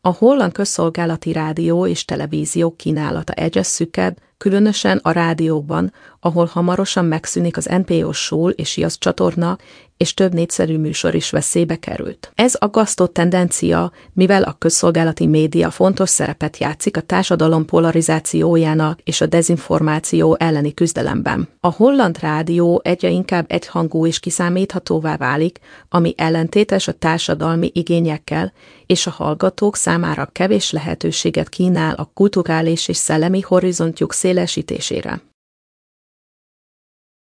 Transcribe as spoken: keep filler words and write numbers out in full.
A holland közszolgálati rádió és televízió kínálata egyre szűkebb, különösen a rádióban, ahol hamarosan megszűnik az en pé o Soul és Jazz csatorna, és több népszerű műsor is veszélybe került. Ez aggasztó tendencia, mivel a közszolgálati média fontos szerepet játszik a társadalom polarizációjának és a dezinformáció elleni küzdelemben. A holland rádió egyre inkább egyhangú és kiszámíthatóvá válik, ami ellentétes a társadalmi igényekkel, és a hallgatók számára kevés lehetőséget kínál a kulturális és szellemi horizontjuk szélesítésére.